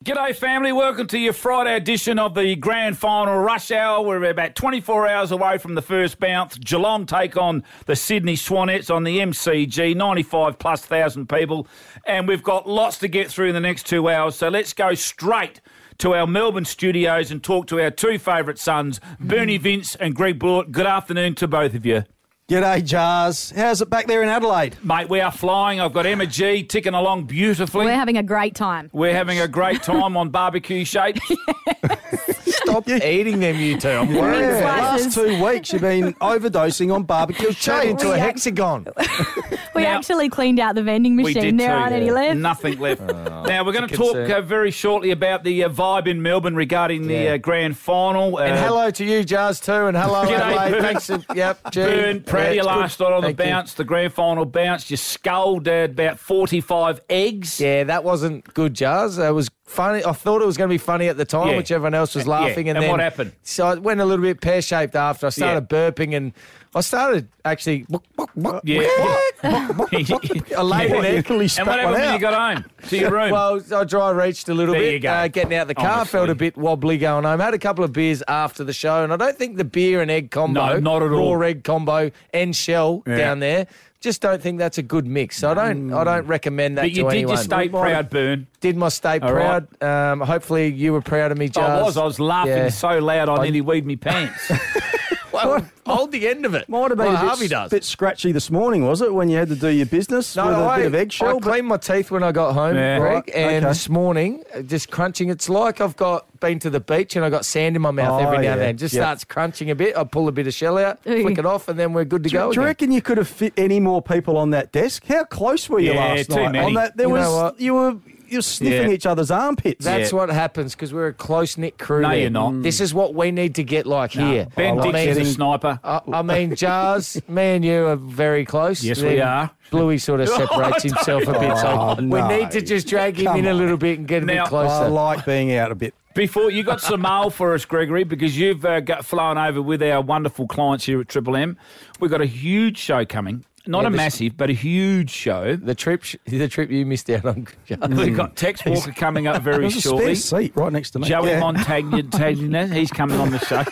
G'day, family. Welcome to your Friday edition of the Grand Final Rush Hour. We're about 24 hours away from the first bounce. Geelong take on the Sydney Swanettes on the MCG, 95+ thousand people. And we've got lots to get through in the next 2 hours. So let's go straight to our Melbourne studios and talk to our two favourite sons, Bernie Vince and Greg Blewett. Good afternoon to both of you. G'day, Jars. How's it back there in Adelaide? Mate, we are flying. I've got Emma G ticking along beautifully. We're having a great time. We're having a great time on barbecue shapes. Stop eating them, you two. I'm worried. Yeah, Slices. last 2 weeks you've been overdosing on barbecue Turn shapes. into a hexagon. We Now- actually cleaned out the vending We machine. did There too, aren't any left. Nothing left. Now, we're going to a talk concern. very shortly about the vibe in Melbourne regarding the grand final. And hello to you, Jars, too. And hello, G'day, Adelaide. Burn. Thanks. Gee. Burn, proud of you it's last good. night on the Thank you. bounce, the grand final bounce. You sculled about 45 eggs. Yeah, that wasn't good, Jars. It was funny. I thought it was going to be funny at the time, Yeah. which everyone else was laughing. And then what happened? So it went a little bit pear-shaped after. I started burping and I started actually... Yeah. I laid in it. Literally And spat what happened one when you out. got home to your room? Well, I dry reached a little There bit. you go. Getting out the car, Honestly. felt a bit wobbly going home. Had a couple of beers after the show, and I don't think the beer and egg combo, No, not at all. raw egg combo and shell Yeah. down there, just don't think that's a good mix. So I don't recommend that but to you did anyone. your state proud, Burn. Did my state All proud. Hopefully you were proud of me, Jars. I was laughing Yeah. so loud I nearly weed me pants. Well, hold the end of it. Might have been Well, a Harvey bit, does. bit scratchy this morning, was it, when you had to do your business with a bit of eggshell? I cleaned my teeth when I got home, Yeah. Greg, Right, and okay. this morning, just crunching. It's like I've been to the beach and I got sand in my mouth Oh, every now yeah. and then. Just Yeah. starts crunching a bit. I pull a bit of shell out, Ooh. flick it off, and then we're good to do go. you again. reckon you could have fit any more people on that desk? How close were you Yeah, last too night? many. On that, there You was know what? you were sniffing Yeah. each other's armpits. That's what happens because we're a close-knit crew. No, there. you're not. This is what we need to get like here. Ben I like Dixon's a getting- sniper. I mean, Jars, me and you are very close. Yes, we Then are. Bluey sort of separates himself a bit, so Oh, we no. need to just drag him Come in a on. little bit and get a Now- bit closer. I like being out a bit. Before you got some mail for us, Gregory, because you've got flown over with our wonderful clients here at Triple M. We've got a huge show coming. Not Yeah, a this- massive, but a huge show. The trip you missed out on. Jars. We've got Tex Walker coming up very There's a shortly. spare seat right next to me. Joey Yeah. Montagna, he's coming on the show.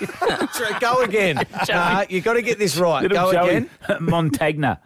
Go again. You got to get this right. Little Go Joey again. Montagna.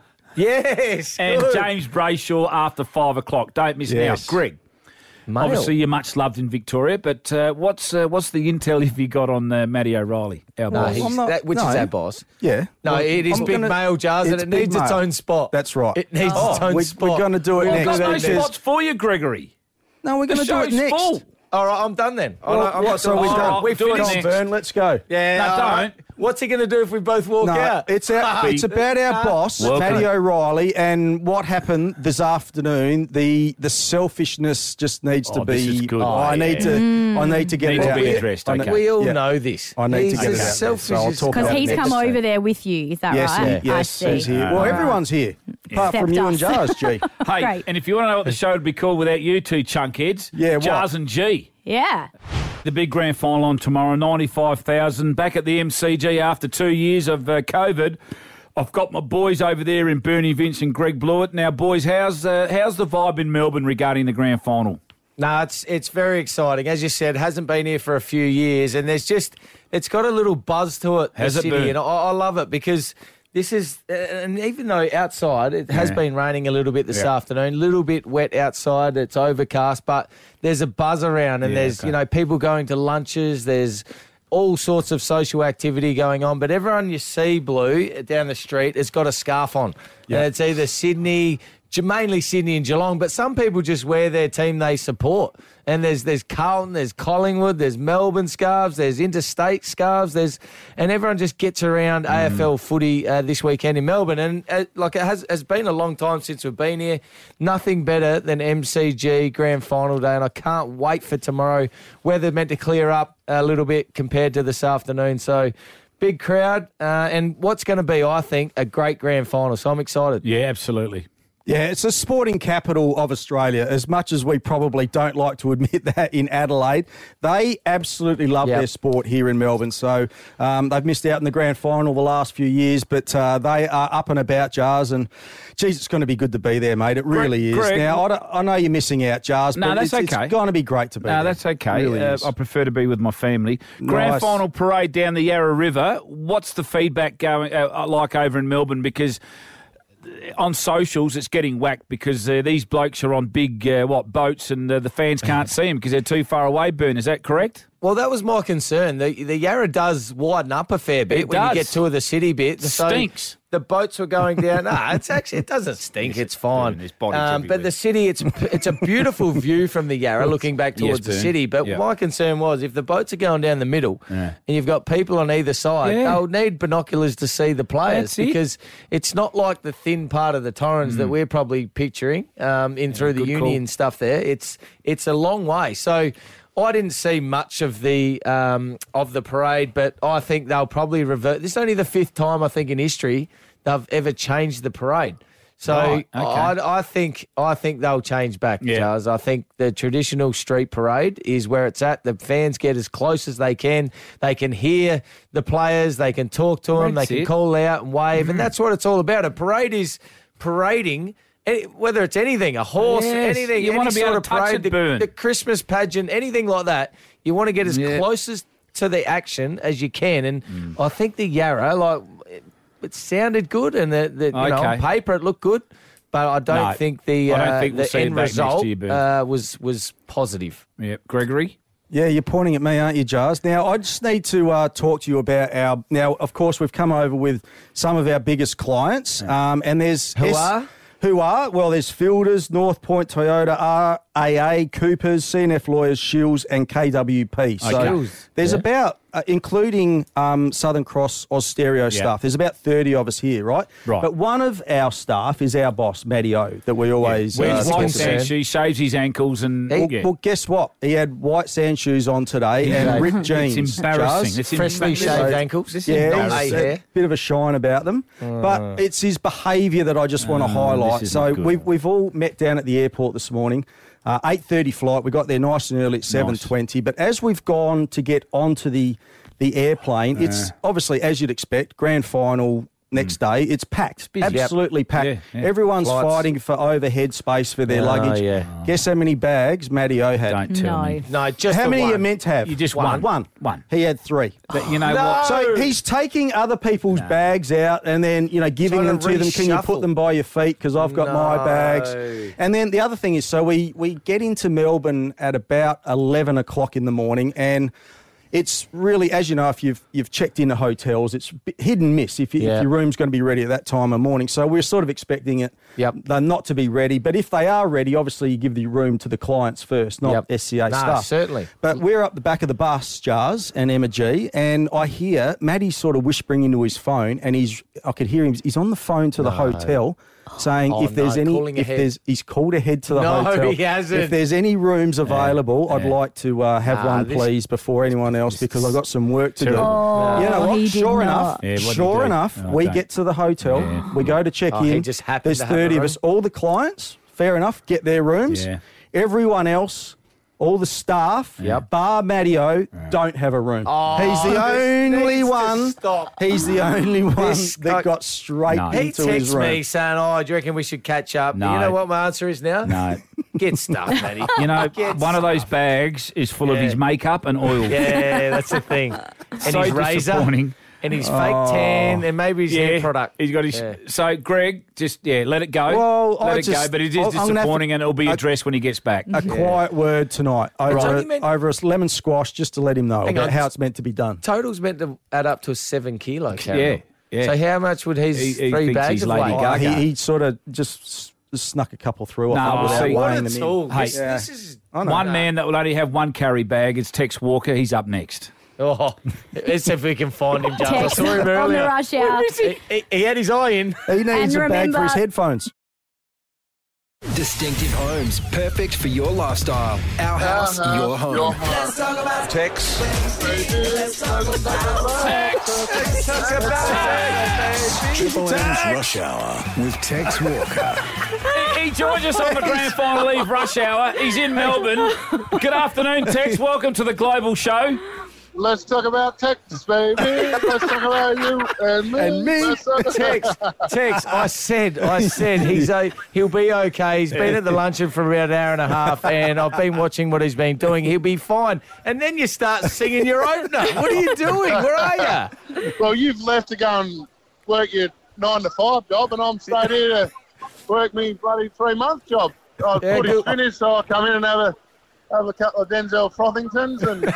Yes. And good. James Brayshaw after 5 o'clock. Don't miss Yes. now. Greg, Male. obviously you're much loved in Victoria, but what's the intel have you got on Matty O'Reilly, our No, boss? he's, I'm not- which no. is our boss. Yeah. No, Well, it is I'm big gonna- male, Jars, and it's it big needs its male. own spot. That's right. It needs its own we're spot. going to do it Well, next. I've got no Because- spots for you, Gregory. No, we're going The to do it show's next. full. All right, I'm done then. So we're done. We Come finished on, next. Burn, let's go. Yeah, No, all don't. What's he going to do if we both walk No, out? it's about our boss, Welcome. Matty O'Reilly, and what happened this afternoon. The selfishness just needs to Oh, be. this is good. I need to get Needs it to out be there. addressed, I know- okay. We all yeah. know this. I need He's to get as it out there, selfish so I'll as- talk Because about he's it come next. over there with you, is that Yes, right? yes, I see. he's here. Well, everyone's here, apart from Except you and us. Jars, G. Hey, Great. and if you want to know what the show would be called without you two chunkheads, Yeah, what? Jars and G. Yeah. The big grand final on tomorrow, 95,000. Back at the MCG after 2 years of COVID. I've got my boys over there in Bernie Vince and Greg Blewett. Now, boys, how's the vibe in Melbourne regarding the grand final? No, it's very exciting. As you said, hasn't been here for a few years, and it's got a little buzz to it. Has the it, city, Boo? and I love it because this is, and even though outside it has been raining a little bit this afternoon, a little bit wet outside, it's overcast, but there's a buzz around, and there's people going to lunches, there's all sorts of social activity going on, but everyone you see, Blue, down the street has got a scarf on. Yeah. And it's either Sydney, mainly Sydney and Geelong, but some people just wear their team they support. And there's Carlton, there's Collingwood, there's Melbourne scarves, there's interstate scarves, and everyone just gets around AFL footy this weekend in Melbourne. And it has been a long time since we've been here. Nothing better than MCG Grand Final Day, and I can't wait for tomorrow. Weather meant to clear up a little bit compared to this afternoon, so big crowd, and what's going to be, I think, a great grand final. So I'm excited. Yeah, absolutely. Yeah, it's the sporting capital of Australia. As much as we probably don't like to admit that in Adelaide, they absolutely love their sport here in Melbourne. So they've missed out in the grand final the last few years, but they are up and about, Jars. And, geez, it's going to be good to be there, mate. It really is. Greg, now, I know you're missing out, Jars, No, but that's okay. it's going to be great to be there. No, that's okay. It really is. I prefer to be with my family. Grand Nice. final parade down the Yarra River. What's the feedback going like over in Melbourne? Because on socials, it's getting whacked because these blokes are on big boats and the fans can't see them because they're too far away. Burn, is that correct? Well, that was my concern. The Yarra does widen up a fair bit It when does. you get to the city bit. Stinks. The boats were going down. It doesn't stink. It's fine. There's bodies everywhere. But the city, it's a beautiful view from the Yarra looking back towards the Burn. city. But Yeah. my concern was if the boats are going down the middle and you've got people on either side, they'll need binoculars to see the players That's it. because it's not like the thin part of the Torrens that we're probably picturing in through the good Union call. stuff there. It's a long way. So I didn't see much of the parade, but I think they'll probably revert. This is only the fifth time I think in history they've ever changed the parade. So Right, okay. I think they'll change back, Yeah. Charles. I think the traditional street parade is where it's at. The fans get as close as they can. They can hear the players. They can talk to them. That's they can it. call out and wave, and that's what it's all about. A parade is parading. Whether it's anything, a horse, Yes, anything, you any wanna be sort able of to touch parade, it, Burn. the Christmas pageant, anything like that, you want to get as closest to the action as you can. And I think the Yarra, it sounded good, and on paper it looked good, but I don't No, think the I don't think we'll see it end back next result year, Burn. was positive. Yeah, Gregory. Yeah, you're pointing at me, aren't you, Jars? Now, I just need to talk to you about our... Now, of course, we've come over with some of our biggest clients, and there's... Who are? Well, there's Fielders, North Point Toyota, RAA, Coopers, CNF Lawyers, Shields, and KWP. So Okay. there's about, including Southern Cross Austereo staff, there's about 30 of us here, right? Right. But one of our staff is our boss, Matty O, that we always... Wears talk white about. sand shoes, shaves his ankles, and Well, guess what? He had white sand shoes on today and ripped jeans. It's embarrassing. Jars. It's Freshly embarrassing. shaved ankles. Yeah, No he's hair. a bit of a shine about them. But it's his behaviour that I just want to highlight. this So isn't good. we've all met down at the airport this morning. 8:30 flight. We got there nice and early at 7:20. But as we've gone to get onto the airplane, it's obviously, as you'd expect, grand final next day. It's packed. busy. Absolutely packed. Yeah, yeah. Everyone's Flights. fighting for overhead space for their luggage. yeah. Guess how many bags Matty O had? Don't tell No. me. No, just How the many one. are you meant to have? You just one. One. He had 3. But you know what? So he's taking other people's bags out and then, giving Trying them to to them. Can you reshuffle. put them by your feet? Because I've got my No. bags. And then the other thing is, so we get into Melbourne at about 11 o'clock in the morning, and it's really, as you know, if you've checked into hotels, it's hit and miss if your room's going to be ready at that time of morning. So we're sort of expecting it they're not to be ready. But if they are ready, obviously you give the room to the clients first, not SCA No, staff. certainly. But we're up the back of the bus, Jars and Emma G, and I hear Matty sort of whispering into his phone, and I could hear him. He's on the phone to the hotel, saying calling ahead. he's called ahead to the No, hotel. he hasn't. If there's any rooms available, I'd like to have one, please, before anyone else, because I've got some work to do. Oh, You know what? he did Sure not. enough, Yeah, what'd he sure do? enough, Oh, we okay. get to the hotel, we go to check he in. just happened There's to have 30 a of room. us. All the clients, fair enough, get their rooms. Yeah. Everyone else, all the staff, bar Matteo, don't have a room. He's the only needs to one. stop. He's the only one This guy- that got straight No. He into his texts room. me saying, do you reckon we should catch up? No. You know what my answer is now? No. Get stuffed, Matty. You know, Get one of those stuffed. bags is full of Yeah. his makeup and oil. Yeah, that's the thing. And So his razor. disappointing. And his fake tan and maybe his hair product. He's got his. Yeah. So, Greg, just let it go. Well, let I it go. just- But it is I'm gonna have to- disappointing, and it'll be addressed when he gets back. A quiet word tonight It's over, only meant- over a lemon squash, just to let him know Hang about on. how it's meant to be done. Total's meant to add up to a 7 kilo caramel. Yeah. So how much would his He 3 thinks bags he's of Lady weigh? Gaga. He sort of just snuck a couple through. No, I think, well, without see, What weighing a them in. tool. Hey. This is... I know. One man that will only have one carry bag is Tex Walker. He's up next. Oh, let's see if we can find him, Just. I Text saw him on the earlier. rush hour. He had his eye in. He needs And a bag for his remember- headphones. Distinctive homes, perfect for your lifestyle. Our house, your home. Let's talk about Tex. Triple M's Rush Hour with Tex Walker. He joins us on the grand final eve rush hour. He's in Melbourne. Good afternoon, Tex. Welcome to the Global Show. Let's talk about Tex, baby. Let's talk about you and me. And me. Let's talk about- Tex, I said he'll be okay. He's been at the luncheon for about an hour and a half, and I've been watching what he's been doing. He'll be fine. And then you start singing your opener. What are you doing? Where are you? Well, you've left to go and work your 9 to 5 job, and I'm straight here to work me bloody 3-month job. I've put it finished, so I come in and have a couple of Denzel Frothingtons and.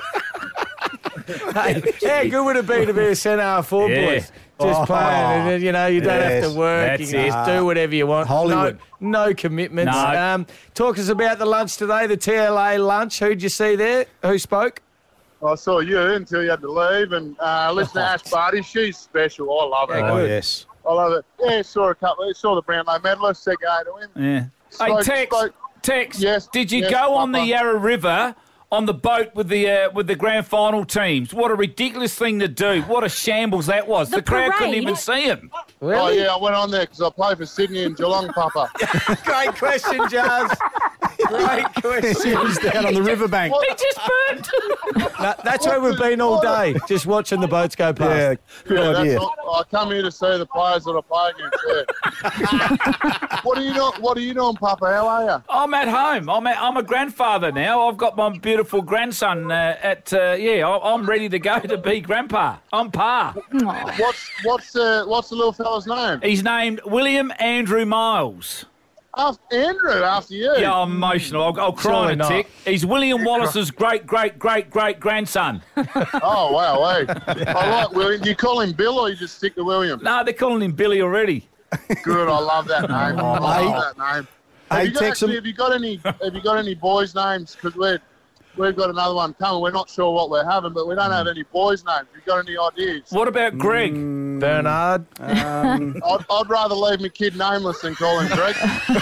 Hey, how good would it be to be a centre half forward, boys? Just playing, and then, you don't have to work. That's You can just do whatever you want. Hollywood. No commitments. No. Talk us about the lunch today, the TLA lunch. Who'd you see there? Who spoke? I saw you until you had to leave, and listen to Ash Barty. She's special. I love her. Oh, yes. I love it. Yeah, saw the Brownlow medalist, said go to him. Yeah. Hey, Tex. Yes, Did you yes, go on the Papa. Yarra River on the boat with the grand final teams? What a ridiculous thing to do. What a shambles that was. The crowd couldn't parade. even see him. Oh, yeah, I went on there because I play for Sydney and Geelong, Papa. Great question, Jazz. Great question. She was down on the riverbank. He just burnt. That's where we've been all day, just watching the boats go past. Yeah, good idea. I come here to see the players that I play against. Yeah. What are you doing, Papa? How are you? I'm at home. I'm a grandfather now. I've got my beautiful grandson I'm ready to go to be grandpa. I'm pa. What's the little fella's name? He's named William Andrew Miles. Andrew, after you. Yeah, I'm emotional. I'll cry Surely in a not. tick. He's William Wallace's great-great-great-great-grandson. Oh, wow, hey. I like William. Do you call him Bill or you just stick to William? No, they're calling him Billy already. Good, I love that name. I love that name. Hey, Have you got any boys' names? Because we've got another one coming. We're not sure what we're having, but we don't have any boys' names. You got any ideas? What about Greg? Bernard. I'd rather leave my kid nameless than call him Greg.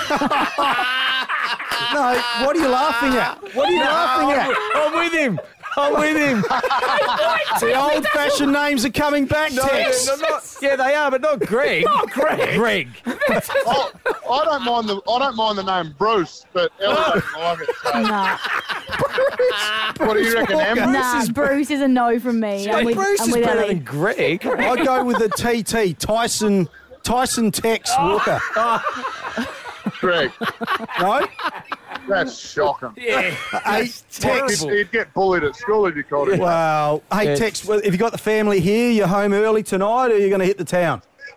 No, what are you laughing at? What are you laughing at? I'm with him. The old-fashioned names are coming back, Tex. Yeah, they are, but not Greg. Not Greg. Greg. I don't mind the name Bruce, but Ellie doesn't like it. So. Nah, What do you reckon, Em? Bruce is a no from me. I'm with, Bruce I'm is with better Ellie. than Greg. I go with the TT, Tyson Tex Walker. Greg. No? That's shocking. Yeah. Hey, Tex. He'd get bullied at school if you called him. Wow. Hey, Yeah. Tex, well, have you got the family here? You're home early tonight, or are you going to hit the town?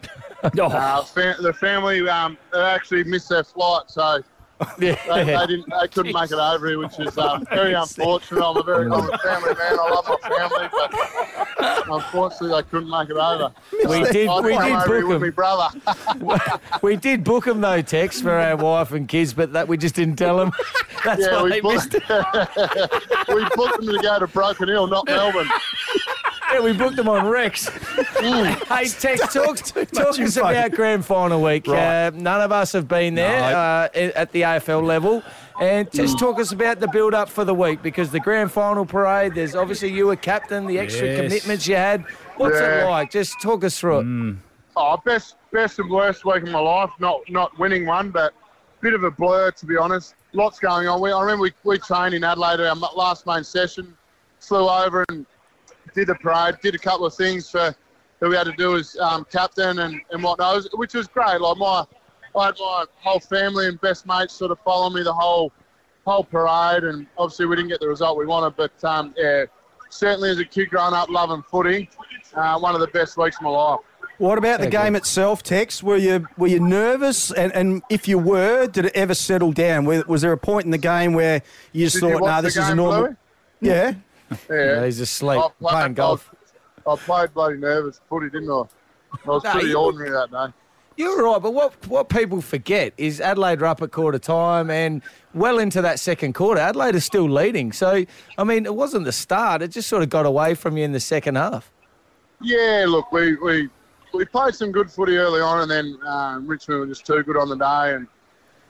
The family they actually missed their flight, so they couldn't make it over here, which is very unfortunate. I'm a family man. I love my family, but unfortunately they couldn't make it over. We did I'd come over here book with my him. brother. We did book him though, Tex, for our wife and kids, but that we just didn't tell them. That's Yeah, why we they missed booked, it. we booked them to go to Broken Hill, not Melbourne. Yeah, we booked them on Rex. Hey, Tex, talk us info. about grand final week. Right. None of us have been there at the AFL level. And just talk us about the build-up for the week, because the grand final parade, there's obviously you were captain, the extra Yes. commitments you had. What's it Yeah. like? Just talk us through it. Oh, best and worst week of my life. Not winning one, but bit of a blur, to be honest. Lots going on. I remember we trained in Adelaide our last main session, flew over and did the parade, did a couple of things that we had to do as captain and whatnot, which was great. Like I had my whole family and best mates sort of follow me the whole parade, and obviously we didn't get the result we wanted, but certainly as a kid growing up loving footy, one of the best weeks of my life. What about the game itself, Tex? Were you nervous? And if you were, did it ever settle down? Was there a point in the game where you just Did you thought, watch no, the this is a game, normal... Bluey? Yeah. Yeah. He's asleep, I playing golf. I played bloody nervous footy, didn't I? I was No, pretty you- ordinary that day. You're right, but what people forget is Adelaide were up at quarter time and well into that second quarter, Adelaide is still leading. So, I mean, it wasn't the start. It just sort of got away from you in the second half. Yeah, look, we played some good footy early on, and then Richmond were just too good on the day, and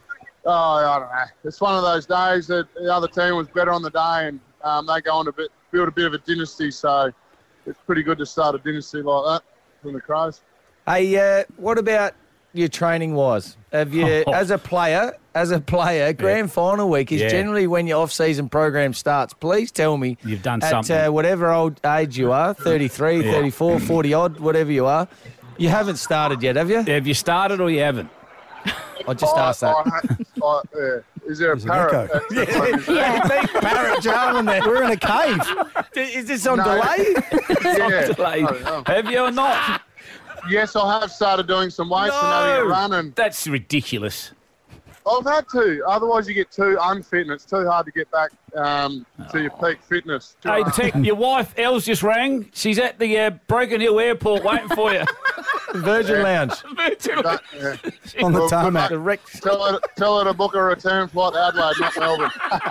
Oh, I don't know. It's one of those days that the other team was better on the day, and they go on to build a bit of a dynasty. So it's pretty good to start a dynasty like that from the Crows. Hey, what about your training-wise? Have you, as a player, grand final week is generally when your off-season program starts. Please tell me You've done at something. whatever old age you are, 33, 34, 40-odd, whatever you are, you haven't started yet, have you? Have you started or you haven't? I just asked that. Is there a parrot? Parrot Jarman there. We're in a cave. Is this on No. delay? Yeah. Delay. I don't know. Have you or not? Yes, I have started doing some weights and having a run, and That's ridiculous. I've had to. Otherwise, you get too unfit, and it's too hard to get back to your peak fitness. Hey, Tech, your wife, Els, just rang. She's at the Broken Hill Airport waiting for you. Virgin Lounge. That, yeah. On the Well, good tarmac. luck. Tell her to book a return flight to Adelaide, not Melbourne.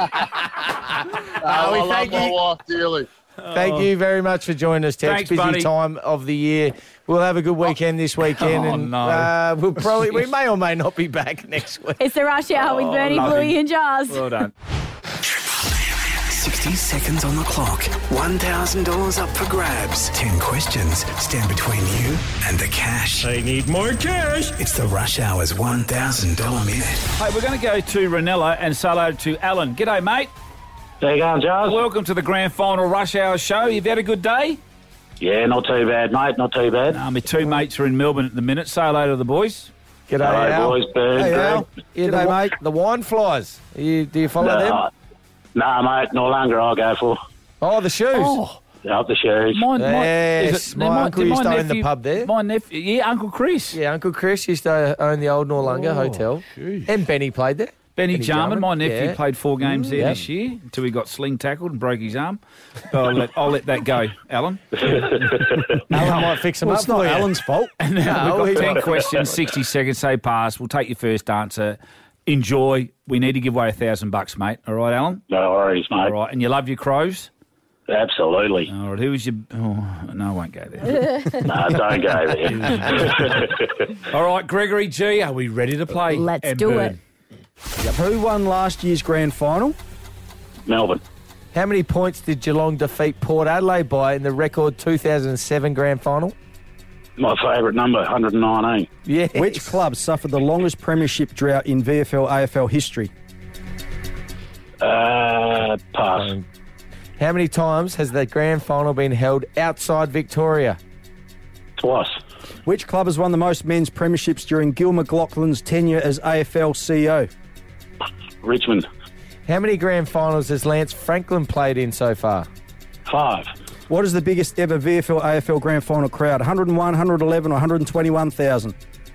I love thank my you. wife dearly. Thank you very much for joining us, Tex. Thanks, Busy buddy. time of the year. We'll have a good weekend this weekend, and no. we may or may not be back next week. It's the Rush Hour with Bernie, love Bluey him. and Jars. Well done. 60 seconds on the clock. $1,000 up for grabs. 10 questions stand between you and the cash. I need more cash. It's the Rush Hour's $1,000 minute. Hey, we're going to go to Ranella and say hello to Alan. G'day, mate. How you going, Charles? Welcome to the Grand Final Rush Hour show. You've had a good day? Yeah, not too bad, mate. Not too bad. My two mates are in Melbourne at the minute. Say hello to the boys. G'day, Hello, Al. boys. Bird, Hey, Greg. Al. Yeah, G'day, mate. The wine flies. Do you follow them? No, mate. No longer I'll go for. Oh, the shoes. Oh, Up the shoes. Yes, my uncle used to own the pub there. My nephew, yeah, Uncle Chris. Yeah, Uncle Chris used to own the old Norlunga Hotel. And Benny played there. Benny Jarman, my nephew, yeah. played 4 games there Yep. this year until he got sling tackled and broke his arm. I'll let that go, Alan. Alan might fix them Well, up it's not for you. Alan's fault. Now we've he- got 10 questions, 60 seconds, say pass. We'll take your first answer. Enjoy. We need to give away $1,000, mate. All right, Alan? No worries, mate. All right. And you love your Crows? Absolutely. All right. Who was your... Oh, no, I won't go there. No, don't go there. All right, Gregory G, are we ready to play? Let's And do burn? it. Who won last year's grand final? Melbourne. How many points did Geelong defeat Port Adelaide by in the record 2007 grand final? My favourite number, 119. Yes. Which club suffered the longest premiership drought in VFL AFL history? Pass. How many times has the grand final been held outside Victoria? Twice. Which club has won the most men's premierships during Gil McLaughlin's tenure as AFL CEO? Richmond. How many grand finals has Lance Franklin played in so far? 5. What is the biggest ever VFL AFL grand final crowd? 101, 111 or 121,000?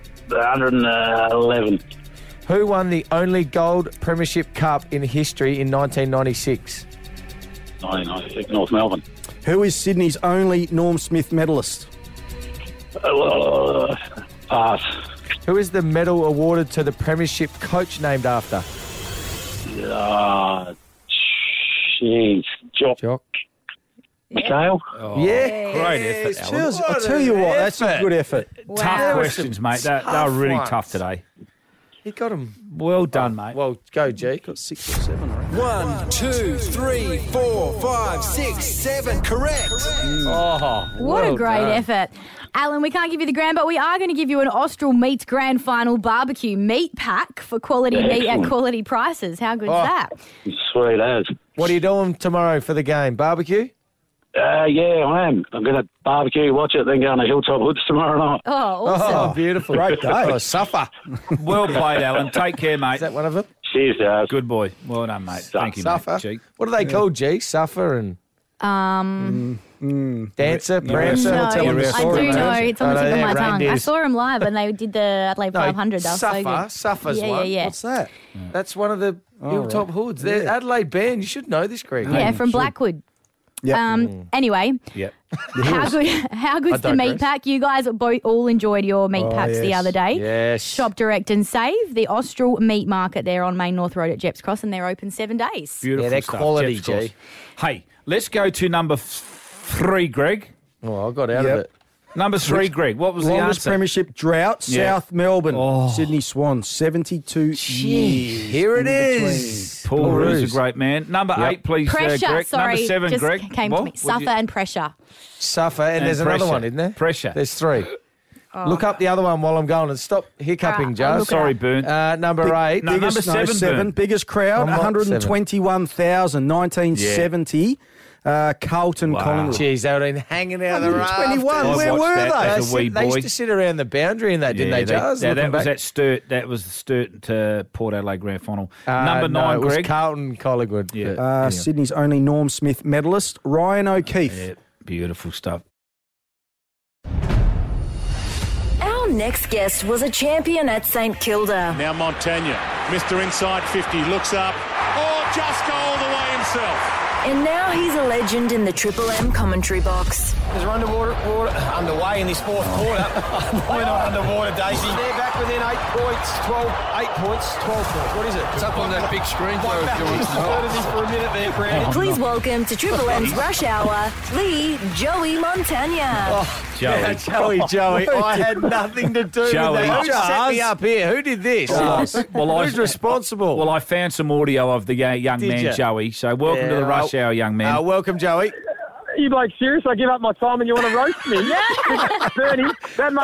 111. Who won the only gold premiership cup in history in 1996? 1996. North Melbourne. Who is Sydney's only Norm Smith medalist? Pass. Who is the medal awarded to the premiership coach named after? Jeez. Jock. McHale. Yeah. Great effort, Alan. Cheers. I'll tell you what, that's a good effort. Tough questions, mate. They were really tough today. He got him. Well done, mate. Well, go, G. Got 6 or 7, I reckon. 1, 2, 3, 4, 5, 6, 7. Correct. Oh, What a great effort. Alan, we can't give you the grand, but we are going to give you an Austral Meats Grand Final barbecue meat pack for quality meat at Excellent. quality prices. How good's that? Sweet as. What are you doing tomorrow for the game? Barbecue? Yeah, I am. I'm going to barbecue, watch it, then go on the Hilltop Hoods tomorrow night. Oh, awesome. Oh, beautiful. Great day. Oh, suffer. Well played, Alan. Take care, mate. Is that one of them? Cheers, guys. Good boy. Well done, mate. Thank you, Suffer. mate. G. What are they called, G? Suffer and dancer, prancer? No, Tell them the I story, do mate. know. It's on the Oh, tip of yeah, my tongue. I reindeers. saw him live and they did the Adelaide No, 500. That was so Suffer. good. Suffer's Yeah, one. yeah. What's that? That's one of the Hilltop Hoods. They're Adelaide band. You should know this, Greg. Yeah, from Blackwood. Yeah. Anyway, Yep. how good's the meat digress. pack? You guys all enjoyed your meat packs the yes. other day. Yes. Shop direct and save the Austral Meat Market there on Main North Road at Jeps Cross, and they're open 7 days. Beautiful Yeah, they're stuff. quality, Jeff's Cross. G. Hey, let's go to number 3, Greg. Oh, I got out of Yep. it. Number 3, Greg. What was the Longest answer? premiership drought, Yeah. South Melbourne, Oh. Sydney Swans, 72 years. Here it in is. Paul Roos, a great man. Number 8, please, Pressure, Greg. sorry. Number 7, just Greg. came What? to me. What Suffer did you- and pressure. Suffer, and And there's another pressure. one, isn't there? Pressure. There's 3. Look up the other one while I'm going and stop hiccuping, I'll Joe. look it Sorry, up. Burn. Number 8. No, number 7, Burn. Biggest crowd, I'm not 121,000, 1970. Carlton, Wow. Collingwood. Jeez, they were hanging out of the 121. rafters. Where watched were that they? as a wee They used boy. to sit around the boundary in that, didn't they, Jars? that Looking was back. that Sturt. That was the Sturt to Port Adelaide Grand Final. Number 9, no, it was Greg. Carlton, Collingwood. Yeah. But, Sydney's only Norm Smith medalist, Ryan O'Keefe. Yeah, beautiful stuff. Our next guest was a champion at St Kilda. Now Montagna, Mr. Inside 50, looks up. Oh, just go all the way himself. And now he's a legend in the Triple M commentary box. As we're underway in this fourth quarter. We're not underwater, Daisy. They're back within 8 points, 8 points, 12 points. What is it? It's up on that big screen for a minute there, Brandon. Please welcome to Triple M's Rush Hour, Joey Montagna. Joey. I had nothing to do Joey. with that. Who set me up here? Who did this? Who's responsible? Well, I found some audio of the young Did man, ya? Joey. So welcome to the Rush Hour, young man. Welcome, Joey. You bloke serious? I give up my time and you want to roast me? Bernie,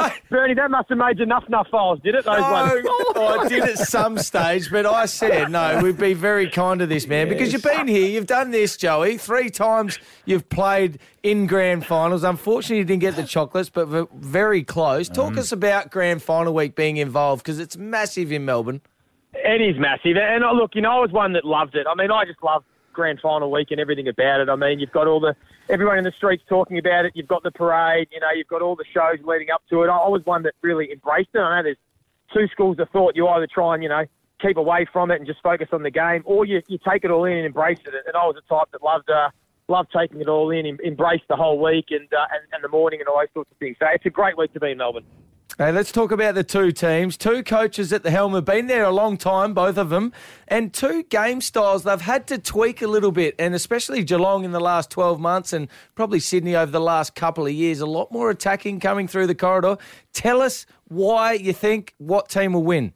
that must have made you enough files, did it? Those ones. I did at some stage, but I said, no, we'd be very kind to this man because you've been here, you've done this, Joey. 3 times you've played in grand finals. Unfortunately, you didn't get the chocolates, but very close. Talk us about grand final week being involved because it's massive in Melbourne. It is massive. And look, I was one that loved it. I mean, I just love grand final week and everything about it. I mean, you've got everyone in the streets talking about it. You've got the parade, you've got all the shows leading up to it. I was one that really embraced it. I know there's 2 schools of thought. You either try and, keep away from it and just focus on the game, or you take it all in and embrace it. And I was the type that loved taking it all in, embraced the whole week and the morning and all those sorts of things. So it's a great week to be in Melbourne. Hey, let's talk about the 2 teams. 2 coaches at the helm have been there a long time, both of them, and 2 game styles they've had to tweak a little bit, and especially Geelong in the last 12 months and probably Sydney over the last couple of years, a lot more attacking coming through the corridor. Tell us why you think what team will win.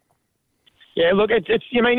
Yeah, look, it's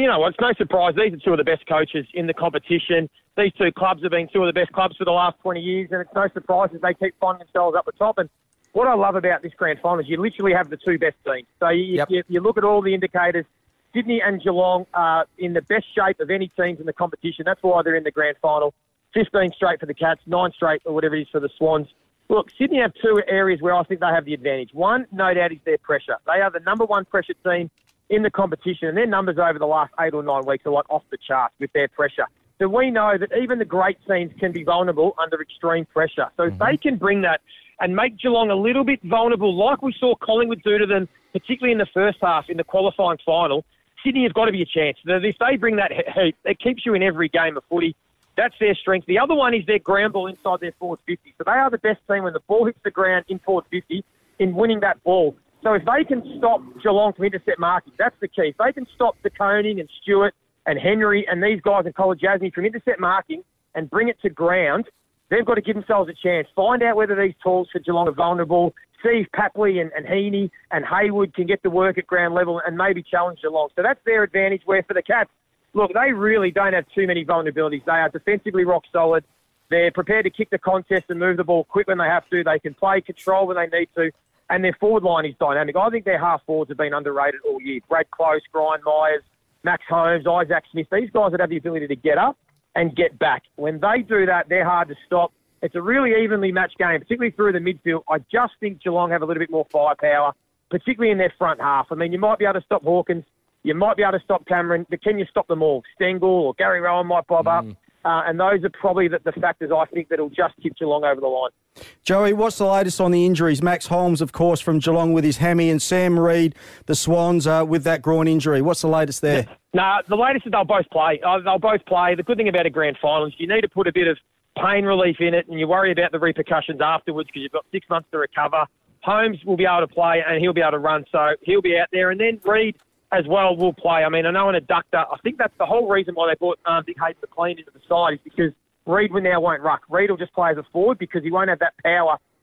no surprise. These are 2 of the best coaches in the competition. These 2 clubs have been 2 of the best clubs for the last 20 years, and it's no surprise as they keep finding themselves up the top. And what I love about this grand final is you literally have the 2 best teams. So you look at all the indicators. Sydney and Geelong are in the best shape of any teams in the competition. That's why they're in the grand final. 15 straight for the Cats, 9 straight or whatever it is for the Swans. Look, Sydney have 2 areas where I think they have the advantage. One, no doubt, is their pressure. They are the number 1 pressure team in the competition, and their numbers over the last 8 or 9 weeks are like off the charts with their pressure. So we know that even the great teams can be vulnerable under extreme pressure. So if they can bring that and make Geelong a little bit vulnerable, like we saw Collingwood do to them, particularly in the first half in the qualifying final, Sydney has got to be a chance. If they bring that heat, it keeps you in every game of footy. That's their strength. The other one is their ground ball inside their forward 50. So they are the best team when the ball hits the ground in forward 50 in winning that ball. So if they can stop Geelong from intercept marking, that's the key. If they can stop De Koning and Stewart and Henry and these guys in College Jasmine from intercept marking and bring it to ground, they've got to give themselves a chance. Find out whether these tools for Geelong are vulnerable. See if Papley and Heaney and Haywood can get to work at ground level and maybe challenge Geelong. So that's their advantage, where for the Cats, look, they really don't have too many vulnerabilities. They are defensively rock solid. They're prepared to kick the contest and move the ball quick when they have to. They can play control when they need to. And their forward line is dynamic. I think their half forwards have been underrated all year. Brad Close, Brian Myers, Max Holmes, Isaac Smith. These guys that have the ability to get up and get back. When they do that, they're hard to stop. It's a really evenly matched game, particularly through the midfield. I just think Geelong have a little bit more firepower, particularly in their front half. I mean, you might be able to stop Hawkins. You might be able to stop Cameron, but can you stop them all? Stengel or Gary Rowan might bob up. And those are probably the factors I think that will just tip Geelong over the line. Joey, what's the latest on the injuries? Max Holmes, of course, from Geelong with his hammy, and Sam Reid, the Swans, with that groin injury. What's the latest there? No, the latest is they'll both play. They'll both play. The good thing about a grand final is you need to put a bit of pain relief in it, and you worry about the repercussions afterwards because you've got 6 months to recover. Holmes will be able to play, and he'll be able to run, so he'll be out there. And then Reid as well will play. I mean, I know an adductor. I think that's the whole reason why they brought Dick Hayes McLean into the side is because Reid now won't ruck. Reid will just play as a forward because he won't have that power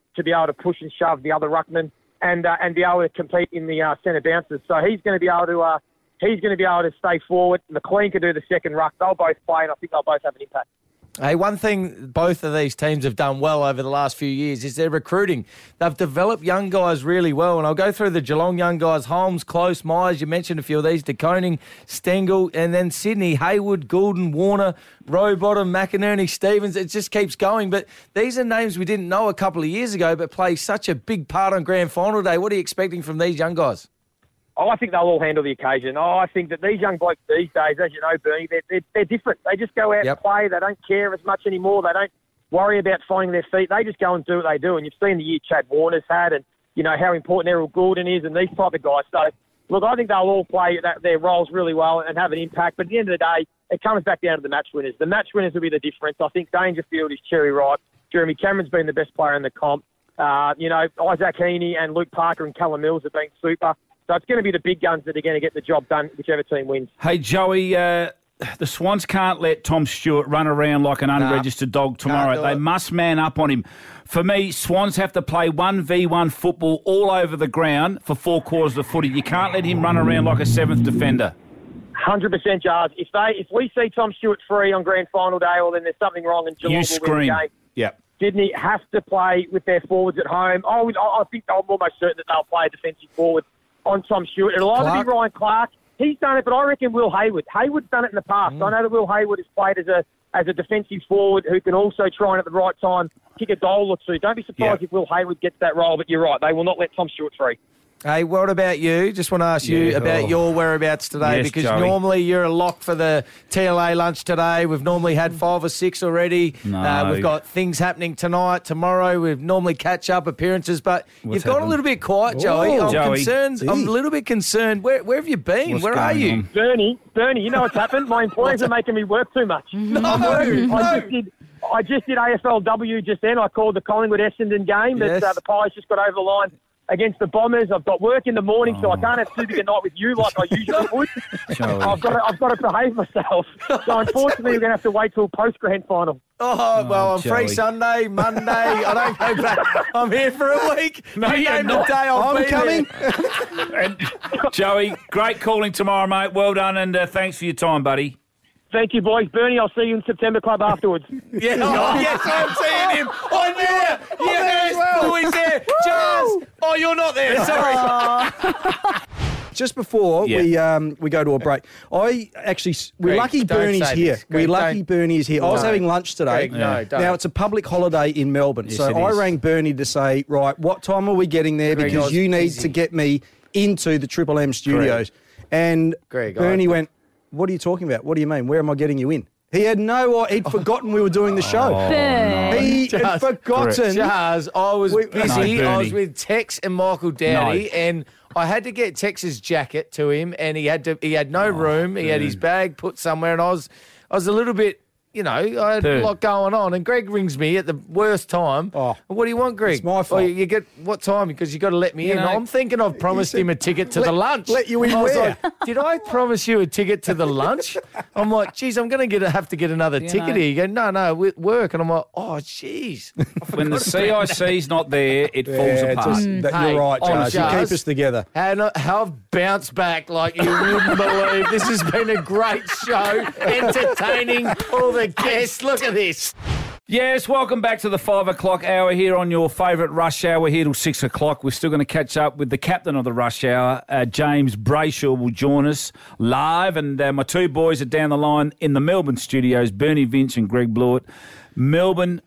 to be able to push and shove the other ruckman and be able to compete in the centre bounces. So he's going to be able to stay forward. McLean can do the second ruck. They'll both play, and I think they'll both have an impact. Hey, one thing both of these teams have done well over the last few years is their recruiting. They've developed young guys really well, and I'll go through the Geelong young guys: Holmes, Close, Myers. You mentioned a few of these: De Koning, Stengel, and then Sydney, Hayward, Goulden, Warner, Rowbottom, McInerney, Stevens. It just keeps going. But these are names we didn't know a couple of years ago, but play such a big part on grand final day. What are you expecting from these young guys? I think they'll all handle the occasion. I think that these young blokes these days, as you know, Bernie, they're different. They just go out and play. They don't care as much anymore. They don't worry about finding their feet. They just go and do what they do. And you've seen the year Chad Warner's had and, you know, how important Errol Goulden is and these type of guys. So, look, I think they'll all play their roles really well and have an impact. But at the end of the day, it comes back down to the match winners. The match winners will be the difference. I think Dangerfield is cherry ripe. Jeremy Cameron's been the best player in the comp. Isaac Heaney and Luke Parker and Callum Mills have been super. So it's going to be the big guns that are going to get the job done, whichever team wins. Hey, Joey, the Swans can't let Tom Stewart run around like an unregistered dog tomorrow. They must man up on him. For me, Swans have to play 1v1 football all over the ground for 4 quarters of footy. You can't let him run around like a seventh defender. 100% Jars. If we see Tom Stewart free on grand final day, well, then there's something wrong and Geelong will win the game. Yep. Sydney have to play with their forwards at home. I think I'm almost certain that they'll play a defensive forward on Tom Stewart. It'll either be Ryan Clark. He's done it, but I reckon Will Hayward. Hayward's done it in the past. I know that Will Hayward has played as a defensive forward who can also try and at the right time kick a goal or two. Don't be surprised if Will Hayward gets that role, but you're right. They will not let Tom Stewart free. Hey, what about you? Just want to ask you about your whereabouts today, because Joey, normally you're a lock for the TLA lunch today. We've normally had 5 or 6 already. No. We've got things happening tonight, tomorrow. We've normally catch-up appearances, but you've got a little bit quiet, Joey. I'm a little bit concerned. Where have you been? Where are you? Bernie, you know what's happened? My employers are making me work too much. I just did AFLW just then. I called the Collingwood-Essendon game, but the Pies just got over the line against the Bombers. I've got work in the morning, so I can't have too big a night with you like I usually would. I've got to behave myself. So unfortunately, we're going to have to wait till post-grand final. I'm free Sunday, Monday. I don't go back. I'm here for a week. No, you're not. The day I'm coming. And Joey, great calling tomorrow, mate. Well done, and thanks for your time, buddy. Thank you, boys. Bernie, I'll see you in September Club afterwards. Yes, I'm seeing him. I'm there. Yes, boys there. Jazz. Oh, you're not there. Sorry. Just before we go to a break, we're lucky Bernie's here. We're lucky Bernie is here. I was having lunch today. Now, it's a public holiday in Melbourne. Yes, so I rang Bernie to say, right, what time are we getting there? Because you need to get me into the Triple M studios. And Bernie went, what are you talking about? What do you mean? Where am I getting you in? He had he'd forgotten we were doing the show. He had forgotten. Jazz, I was busy. I was with Tex and Michael Dowdy, and I had to get Tex's jacket to him, and he had no room. He had his bag put somewhere, and I was a little bit, I had a lot going on. And Greg rings me at the worst time. What do you want, Greg? It's my fault. You get what time? Because you got to let me in. I'm thinking I've promised him a ticket to the lunch. Let you in I was where? like, did I promise you a ticket to the lunch? I'm like, geez, I'm going to have to get another ticket here. You go, no, with work. And I'm like, oh, geez. When the CIC's not there, it falls apart. You're right, Jazz. You keep us together. And I've bounced back like you wouldn't believe. This has been a great show, entertaining, all the guests. Look at this. Yes, welcome back to the 5 o'clock hour here on your favourite rush hour. We're here till 6 o'clock. We're still going to catch up with the captain of the rush hour, James Brayshaw, will join us live. And my 2 boys are down the line in the Melbourne studios, Bernie Vince and Greg Blewett. Melbourne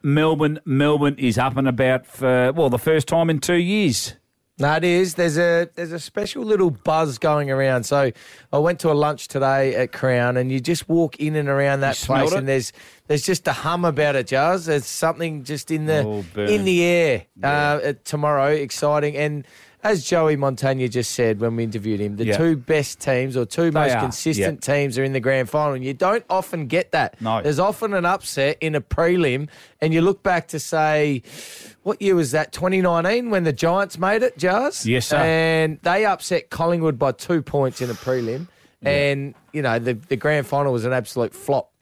is up and about for, the first time in 2 years. No, it is. There's a special little buzz going around. So I went to a lunch today at Crown, and you just walk in and around that place, and there's just a hum about it, Jazz. There's something just in the air tomorrow, exciting. And as Joey Montagna just said when we interviewed him, the 2 best teams or 2 most consistent teams are in the grand final. And you don't often get that. No. There's often an upset in a prelim, and you look back to say, what year was that? 2019 when the Giants made it, Jazz? Yes, sir. And they upset Collingwood by 2 points in a prelim. Yeah. And, the grand final was an absolute flop.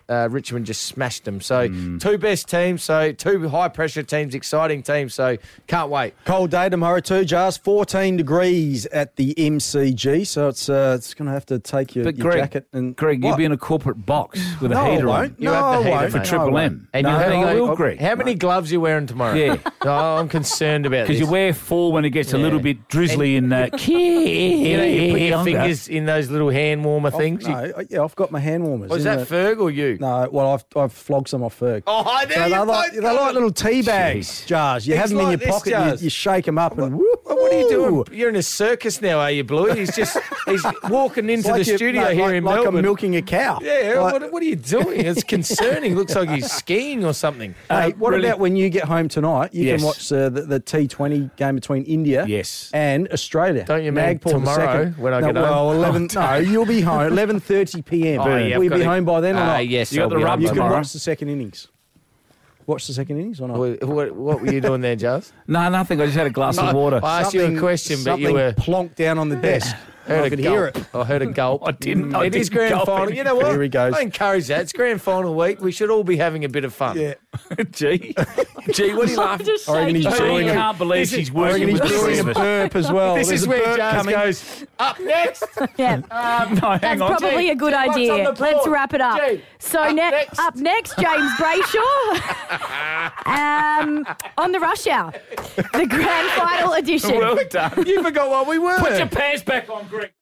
Richmond just smashed them. So two best teams, so two high-pressure teams, exciting teams, so can't wait. Cold day tomorrow too, Jars. 14 degrees at the MCG, so it's going to have to take your jacket. And Greg, you'll be in a corporate box with a heater on. You have the heater for Triple M. And Greg. How many gloves are you wearing tomorrow? Yeah. I'm concerned about this. Because you wear 4 when it gets a little bit drizzly in that. You put your fingers in those little hand warmer things. I've got my hand warmers. Was that Ferg or you? No, well, I've flogged some off Ferg. Oh, there they're like little tea bags, Jars. You have them in your pocket, you shake them up and whoop. What are you doing? You're in a circus now, are you, Bluey? He's walking into the studio here in Melbourne. Like I'm milking a cow. Yeah, what are you doing? It's concerning. Looks like he's skiing or something. Hey, what about when you get home tonight? You can watch the T20 game between India and Australia. Don't you mean tomorrow when I get home? Well, 11. No, you'll be home 11:30 p.m. Will you be home by then or not? Yes, you got the rub. You can watch the second innings. Watch the second innings or not? What were you doing there, Jazz? No, nothing. I just had a glass of water. I asked you a question, but you were plonked down on the desk. I could hear it. I heard a gulp. I didn't. It is grand final. You know what? Here he goes. I encourage that. It's grand final week. We should all be having a bit of fun. Yeah. Gee, what are you laughing? I reckon he's doing I can't believe she's working with doing a burp as well. This is where Jazz goes, up next. Yeah. No, hang on. Probably a good idea. Let's wrap it up. So up next, James Brayshaw on the Rush Hour, the grand final edition. Well done. You forgot what we were. Put your pants back on, Greg.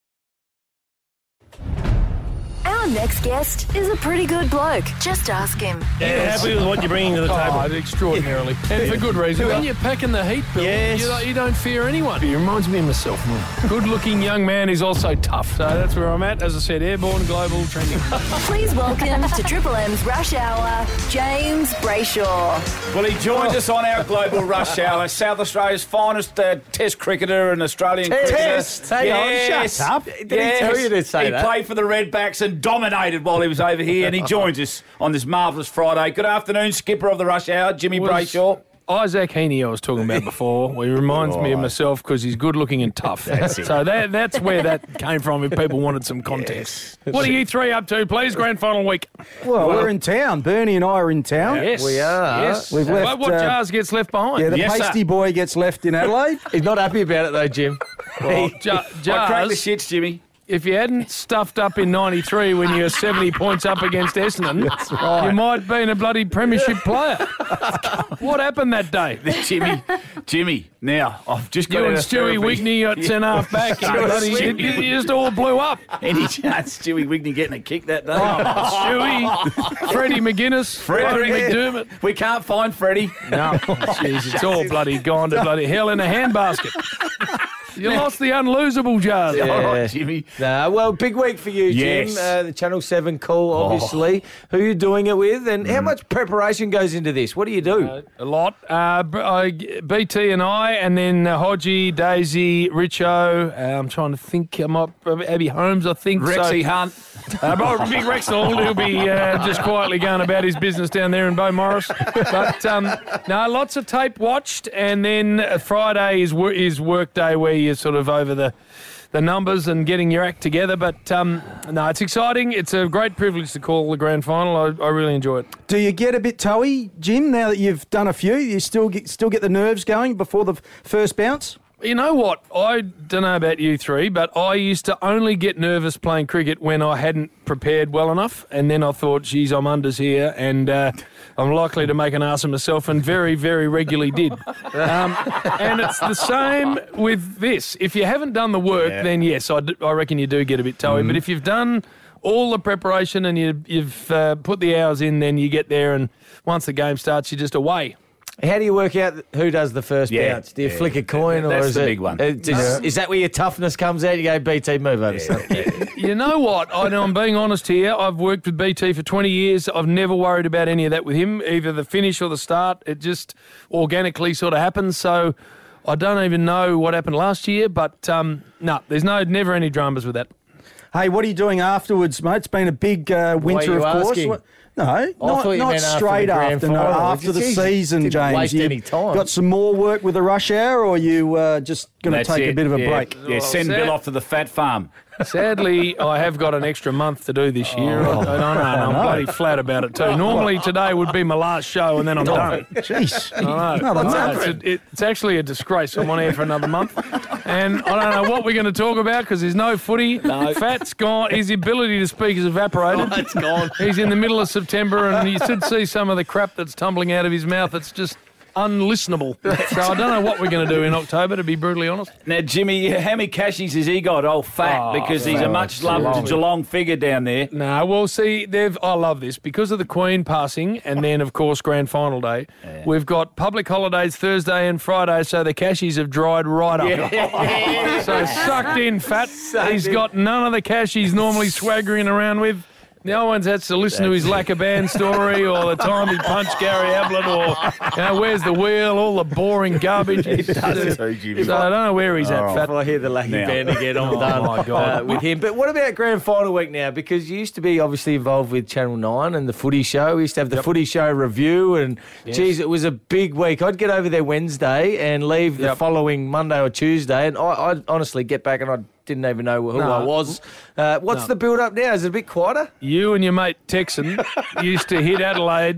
Our next guest is a pretty good bloke. Just ask him. Yeah, happy with what you're bringing to the table. Extraordinarily. And for good reason. When you're packing the heat, Bill, you don't fear anyone. He reminds me of myself, man. Good-looking young man is also tough. So that's where I'm at. As I said, airborne, global, trending. Please welcome to Triple M's Rush Hour, James Brayshaw. Well, he joins us on our global Rush Hour, South Australia's finest Test cricketer and Australian cricketer. Test? Hang on, shut up. Did he tell you to say that? He played for the Redbacks and dominated while he was over here, and he joins us on this marvellous Friday. Good afternoon, skipper of the Rush Hour, Jimmy Brayshaw. Isaac Heaney I was talking about before. He reminds me of myself because he's good looking and tough. So that's where that came from if people wanted some context. Yes. What are you three up to, please? Grand final week. Well, we're in town. Bernie and I are in town. Yes. We are. Yes. We've left, what Jars gets left behind? Yeah, the pasty boy gets left in Adelaide. He's not happy about it though, Jim. Well, I cracked the shits, Jimmy. If you hadn't stuffed up in 93 when you were 70 points up against Essendon, you might have been a bloody premiership player. What happened that day? Jimmy, now, I've just got you and Stewie Wigney at centre-half back. You just all blew up. Any chance Stewie Wigney getting a kick that day? Stewie, Freddie McGuinness, Freddie McDermott. We can't find Freddie. No. Jeez, it's all bloody gone to bloody hell in a handbasket. You lost the unlosable, Jars. Yeah. All right, Jimmy. Well, big week for you, Jim. Yes. The Channel 7 call, obviously. Who are you doing it with? And how much preparation goes into this? What do you do? A lot. BT and I, and then Hodgie, Daisy, Richo. I'm trying to think. Abby Holmes, I think. Rexy Hunt. Big Rexall, he'll be just quietly going about his business down there in Beaumaris. But, no, lots of tape watched. And then Friday is work day where you're sort of over the numbers and getting your act together. But, no, it's exciting. It's a great privilege to call the grand final. I really enjoy it. Do you get a bit toey, Jim, now that you've done a few? You still get the nerves going before the first bounce? You know what? I don't know about you three, but I used to only get nervous playing cricket when I hadn't prepared well enough. And then I thought, geez, I'm unders here and I'm likely to make an ass of myself, and very, very regularly did. And it's the same with this. If you haven't done the work, then yes, I reckon you do get a bit toey. But if you've done all the preparation and you've put the hours in, then you get there, and once the game starts, you're just away. How do you work out who does the first bounce? Do you flick a coin, or is the it big one? Is that where your toughness comes out? You go, BT, move over. You know what? I'm being honest here. I've worked with BT for 20 years. I've never worried about any of that with him, either the finish or the start. It just organically sort of happens. So I don't even know what happened last year, but no, there's never any dramas with that. Hey, what are you doing afterwards, mate? It's been a big winter, of course. Asking? No, not straight after. No, after the season, James. Waste any time. Got some more work with the Rush Hour, or are you just going to take a bit of a break? Yeah, send Bill off to the fat farm. Sadly, I have got an extra month to do this year. I know, and I'm bloody flat about it too. Normally today would be my last show and then I'm done. Jeez. I know. It's actually a disgrace. I'm on air for another month. And I don't know what we're going to talk about because there's no footy. No. Fat's gone. His ability to speak has evaporated. It's gone. He's in the middle of September and you should see some of the crap that's tumbling out of his mouth. It's just unlistenable. So I don't know what we're going to do in October, to be brutally honest. Now, Jimmy, how many cashies has he got? Oh, Fat, because he's a much-loved Geelong figure down there. No, well, see, I love this. Because of the Queen passing and then, of course, Grand Final Day, we've got public holidays Thursday and Friday, so the cashies have dried right up. Yeah. So sucked in, Fat. He's got none of the cash he's normally swaggering around with. No one's had to listen to his Lackaban story or the time he punched Gary Ablett or where's the wheel, all the boring garbage. He does too, Jimmy. So I don't know where he's at, Fat. If I hear the Lackaban again, I'm done my God. with him. But what about Grand Final week now? Because you used to be obviously involved with Channel 9 and the Footy Show. We used to have the Footy Show review and, geez, it was a big week. I'd get over there Wednesday and leave the following Monday or Tuesday and I'd honestly get back and I'd didn't even know who I was. What's the build-up now? Is it a bit quieter? You and your mate Texan used to hit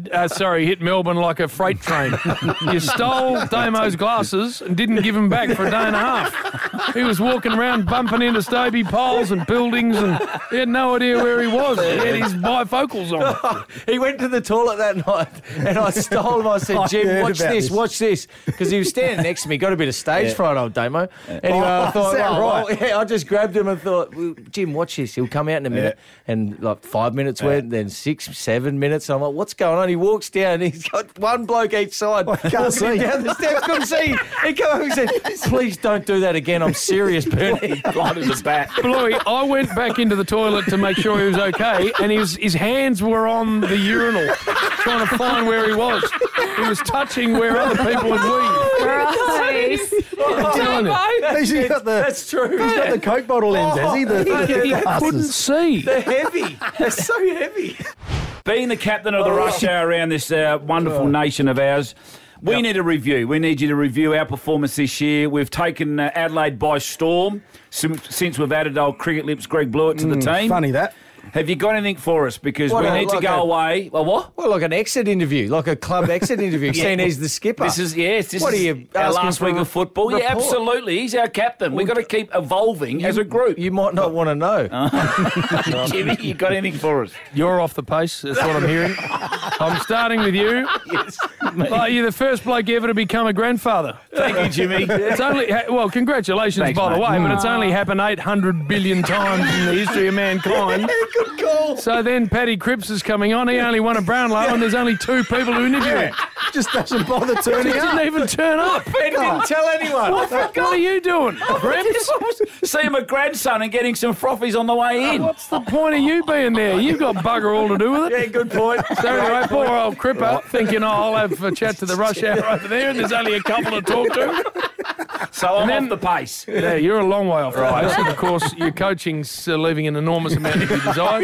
hit Melbourne like a freight train. You stole Damo's glasses and didn't give them back for a day and a half. He was walking around bumping into Stobie poles and buildings and he had no idea where he was. He had his bifocals on. He went to the toilet that night and I stole him. I said, Jim, watch this. Because he was standing next to me. Got a bit of stage fright, old Damo. Anyway, I thought, I just grabbed him and thought, well, Jim, watch this. He'll come out in a minute. And like 5 minutes went, then 6, 7 minutes. I'm like, what's going on? He walks down. He's got one bloke each side. Can't see. Down the steps, couldn't see. He came over and said, please don't do that again. I'm serious, Bernie. Blind as a bat. Bluey, I went back into the toilet to make sure he was okay, and his hands were on the urinal trying to find where he was. He was touching where other people had weed. Right. I'm telling you. That's true. He's got the Coke bottle ends, has he? He couldn't see. They're heavy. They're so heavy. Being the captain of the rush hour around this wonderful nation of ours, we need a review. We need you to review our performance this year. We've taken Adelaide by storm since we've added old Cricket Lips Greg Blewett to the team. Funny that. Have you got anything for us? Because we need to go away. Well, what? Well, like an exit interview, like a club exit interview. Seeing he's the skipper. This is our last week of football. Report? Yeah, absolutely. He's our captain. We've got to keep evolving as a group. You might not want to know. Jimmy, you got anything for us? You're off the pace. That's what I'm hearing. I'm starting with you. Yes. You're the first bloke ever to become a grandfather. Thank you, Jimmy. It's only congratulations, Thanks, by the mate. way, but it's only happened 800 billion times in the history of mankind. Good call. So then Paddy Cripps is coming on. He only won a Brownlow and there's only 2 people who interview him. Just doesn't bother turning He up. didn't even turn up. He didn't tell anyone. What are you doing, Cripps? See my grandson and getting some frothies on the way in. What's the point of you being there? You've got bugger all to do with it. Yeah, good point. So anyway, poor old Cripper thinking, I'll have a chat to the rush hour over there and there's only a couple to talk to. So I'm off the pace. Yeah, you're a long way off the pace. And of course, your coaching's leaving an enormous amount to be desired.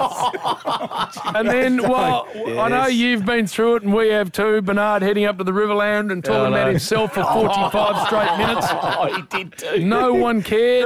And then, I know you've been through it and we have too. Bernard heading up to the Riverland and talking about himself for 45 straight minutes. Oh, he did too. No one cared.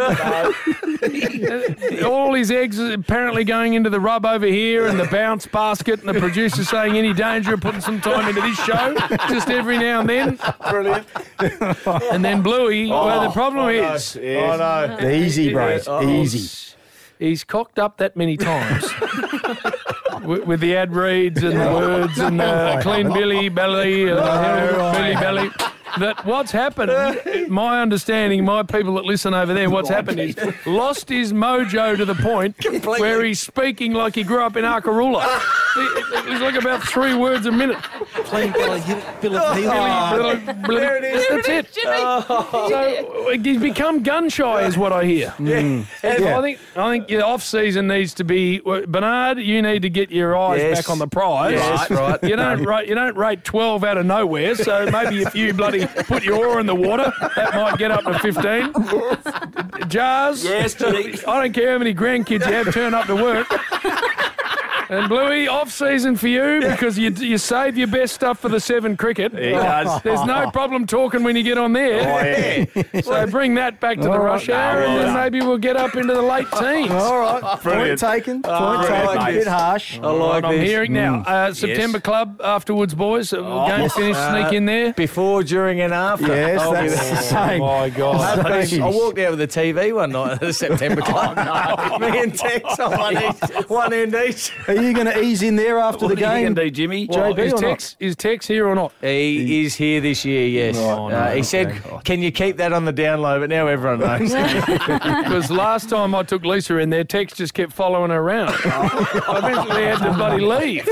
All his eggs are apparently going into the rub over here and the bounce basket and the producer saying any danger of putting some time into this show just every now and then. Brilliant. And then Bluey, well, the problem is... No. Easy, bro. Easy. He's cocked up that many times with the ad reads and the words and the clean Billy belly and Billy belly. That what's happened, my understanding, my people that listen over there, what's happened is lost his mojo to the point where he's speaking like he grew up in Arkaroola. He's like about 3 words a minute. Clean Billy. There it is. That's it. So he's become gun shy, is what I hear. I think your off season needs to be Bernard. You need to get your eyes back on the prize. Yes, right. You don't rate 12 out of nowhere. So maybe if you bloody put your oar in the water, that might get up to 15. Jars. Yes, Jimmy. I don't care how many grandkids you have turn up to work. And Bluey, off season for you because you save your best stuff for the 7 cricket. He does. There's no problem talking when you get on there. So bring that back to the rush hour, and then maybe we'll get up into the late teens. All right. Brilliant. Point taken. A bit harsh. I like I'm this. hearing now. September Club afterwards, boys. Game finish, sneak in there. Before, during, and after. Yes, I'll be that's there. the same. Oh, my God. I walked out with the TV one night at the September Club. Me and Tex on one end each. Are you going to ease in there after What the are you game? going to do, Jimmy? JB Is Tex here or not? He is here this year, yes. Oh, no. He said, can you keep that on the down low? But now everyone knows. Because last time I took Lisa in there, Tex just kept following her around. I eventually had to bloody leave.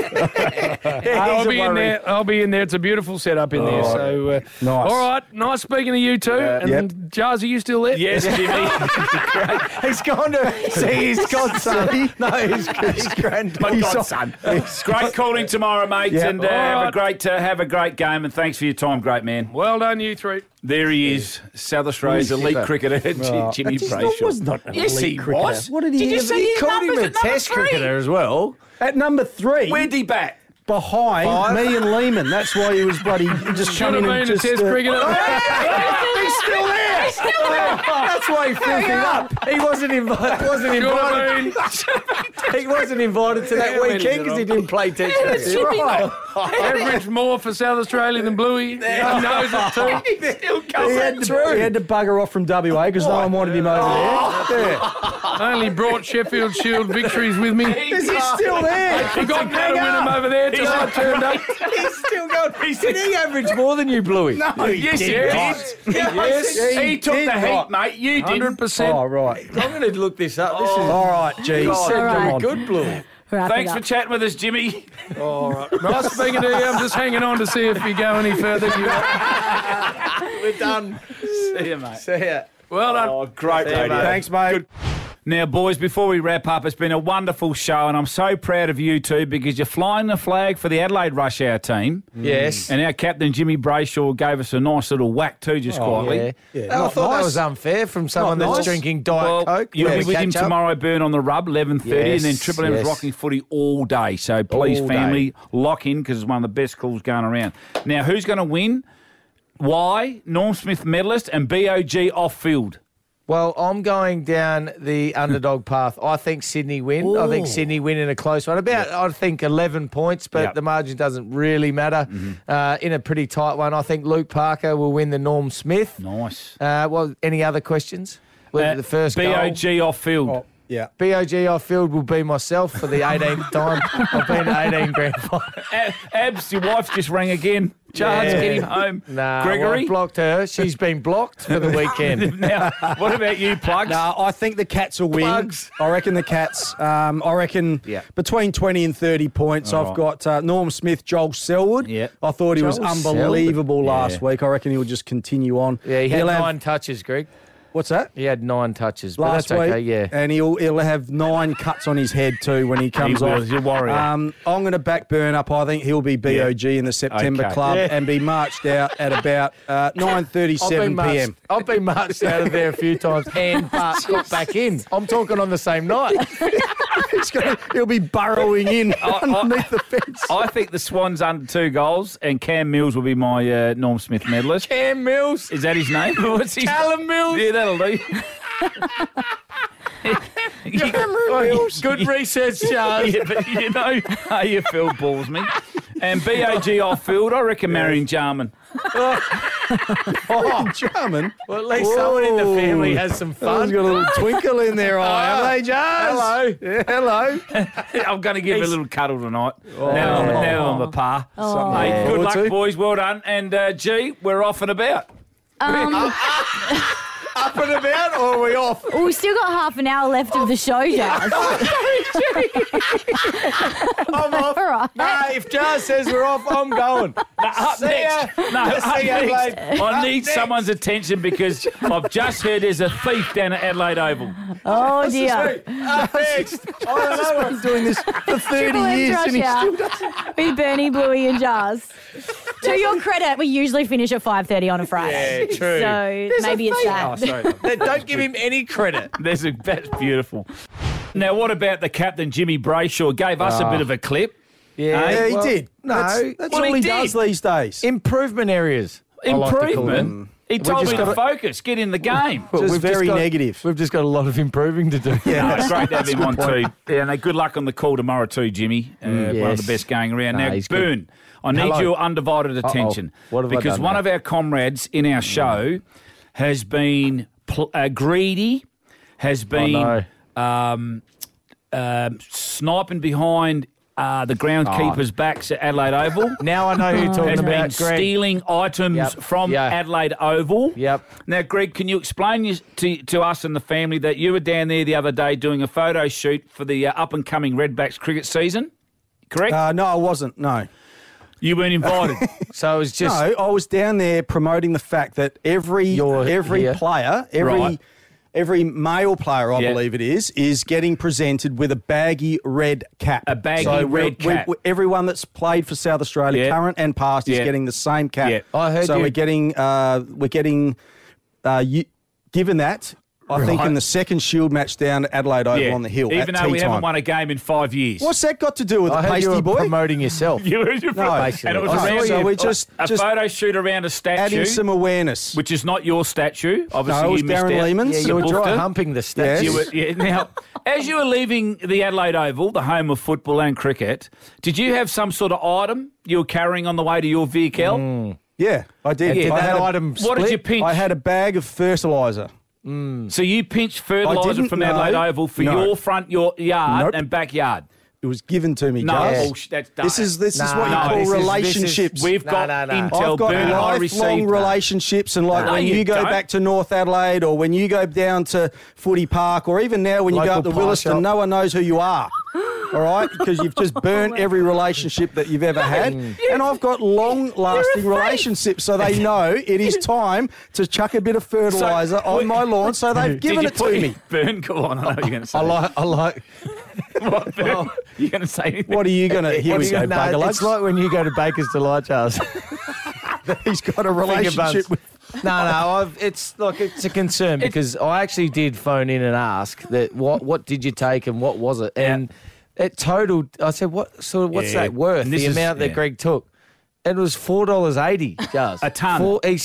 I'll be in there. It's a beautiful setup in there. So, Nice. All right, nice speaking to you two. And Jars, are you still there? Yes, Jimmy. He's gone to see his godson. No, his granddaughter. My godson. Great calling tomorrow, mate, and have a great game. And thanks for your time, great man. Well done, you three. There he is, South Australia's elite cricketer, Jimmy Brayshaw. was not an Yes, elite he cricketer. was. What did he you have? see his Called him numbers a at number test 3? cricketer as well. At number 3, Where'd he bat? behind me and Lehman. That's why he was bloody just Should have coming been in a just... test cricketer. He's still there! That's why he filled him up. He wasn't invited. He wasn't invited to that weekend because he didn't play test cricket. Right. Average more for South Australia than Bluey. He knows it too. He's still coming. He had to bugger off from WA because no one wanted him over there. Yeah. Only brought Sheffield Shield victories with me. Is he still there? Forgot how to win him over there till I turned up. He's still going. Did he average more than you, Bluey? No, Yes, he did. Yes, he took did the heat, not. mate. You didn't. 100%. Oh, right. I'm going to look this up. This is All right, geez. God, All right. Come on. good, Bluey. Wrap Thanks it for up. chatting with us, Jimmy. All right. Nice speaking to you. I'm just hanging on to see if you go any further. We're done. See you, mate. See ya. Well done. Oh, great See you, radio. mate. Thanks, mate. Now, boys, before we wrap up, it's been a wonderful show, and I'm so proud of you two because you're flying the flag for the Adelaide Rush Hour team. Yes. And our captain, Jimmy Brayshaw, gave us a nice little whack too, just quietly. Yeah. I thought that was unfair from someone Not that's nice. drinking Diet Coke. You'll be Yeah, with him catch up. tomorrow, Burn on the Rub, 11:30, Yes, and then Triple M's yes. rocking footy all day. So please, All family, lock in because it's one of the best calls going around. Now, who's going to win? Why? Norm Smith medalist and BOG off-field. Well, I'm going down the underdog path. I think Sydney win. I think Sydney win in a close one. I think 11 points, but Yep. the margin doesn't really matter. In a pretty tight one, I think Luke Parker will win the Norm Smith. Nice. Well, any other questions? The first goal. BOG off-field. Yeah. BOG off field will be myself for the 18th time. I've been to 18 grand final. Abs, your wife just rang again. Charge, Yeah. get him home. Nah, Gregory? I blocked her. She's been blocked for the weekend. Now, what about you, Plugs? No, I think the Cats will win. Plugs. I reckon the Cats. I reckon between 20 and 30 points. All I've got Norm Smith, Joel Selwood. Yeah. I thought he was Joel unbelievable Selwood. last Yeah. week. I reckon he'll just continue on. Yeah, he had He'll have- 9 touches, Greg. What's that? He had 9 touches, but Last that's week, okay, yeah. and he'll have 9 cuts on his head too when he comes will. off. He's a warrior. I'm going to back Burn up. I think he'll be BOG in the September Okay. Club Yeah. and be marched out at about 9:37 p.m. I've been marched out of there a few times and got back in. I'm talking on the same night. He'll be burrowing in underneath the fence. I think the Swans under 2 goals, and Cam Mills will be my Norm Smith medalist. Cam Mills. Is that his name? What's his Callum Mills. Yeah, that'll do. Good research, Charles. Yeah, but you know how you feel balls me. And BOG off field, I reckon Marion Jarman. Oh, Jarman. Well, at least someone in the family has some He's fun. got a little twinkle in their eye, have they, Jars? Hello. Yeah, hello. I'm going to give a little cuddle tonight. Now I'm a par. Hey, good Forward luck, to. boys. Well done. And, G, we're off and about. Up and about, or are we off? Well, we've still got half an hour left of the show, Jazz. I'm off. All right. Nah, if Jars says we're off, I'm going. Up See next. ya. No, up See ya, next. Adelaide. I Up need next. someone's attention because I've just heard there's a thief down at Adelaide Oval. Oh, dear. Up next. I don't know. He's doing this for 30 Triple M's years Rush and he Hour still doesn't. with Bernie, Bluey and Jars. To your credit, we usually finish at 5:30 on a Friday. Yeah, true. So maybe it's that. Don't give him any credit. That's beautiful. Now, what about the captain, Jimmy Brayshaw? Gave us a bit of a clip. Yeah, he did. No, That's all he does these days. Improvement areas. Improvement? He told me to focus, get in the game. Just very negative. We've just got a lot of improving to do. Yeah, it's great to have him on too. Yeah, and good luck on the call tomorrow too, Jimmy. One of the best going around. Now, Boone, I need your undivided attention. What have I because done one now? of our comrades in our show has been greedy, has been sniping behind the groundkeeper's backs at Adelaide Oval. Now I know who you're talking about, Has been Greg. stealing items from Adelaide Oval. Yep. Now, Greg, can you explain to us and the family that you were down there the other day doing a photo shoot for the up-and-coming Redbacks cricket season? Correct? No, I wasn't, no. You weren't invited. So it was just... No, I was down there promoting the fact that every player, every male player, I believe it is getting presented with a baggy red cap. A baggy red cap. Everyone that's played for South Australia, current and past, is getting the same cap. Yeah. I heard so you- we're getting given that. I think in the second Shield match down at Adelaide Oval on the Hill. Even at though we tea time. haven't won a game in 5 years. What's that got to do with I the heard you pasty were boy? promoting yourself. And it was around so we just a photo shoot around a statue. adding some awareness. Which is not your statue. Obviously, No, it was you missed Darren out. Lehman's. Yeah, you were booked dry it. humping the statue. Yes. Now, as you were leaving the Adelaide Oval, the home of football and cricket, did you have some sort of item you were carrying on the way to your vehicle? Yeah, I did. Did I that had item What did you split? pinch? I had a bag of fertiliser. So you pinched fertiliser didn't, from Adelaide no. Oval for No. your front yard Nope. and backyard. It was given to me, No, Jazz. bullshit, that's done. This is what you No, call this is- relationships. We've got intel. I've got Boone and I lifelong received. relationships, and like No, when you you go don't. back to North Adelaide, or when you go down to Footy Park, or even now when you go Local up to pie Williston, shop. no one knows who you are. All right, because you've just burnt every relationship that you've ever had, and I've got long-lasting relationships, so they know it is time to chuck a bit of fertiliser on my lawn. So they've given it to me. Burn, go on. I know what you're going to say. I like. What, Burn? You're going to say anything? What are you going to? Here What we do go, you- no, bugger it's like when you go to Baker's Delight, Charles. He's got a relationship with. No, it's a concern because I actually did phone in and ask that what did you take and what was it, and it totaled. I said, what's that worth? And this The is- amount that Greg took. It was $4.80, just A tonne.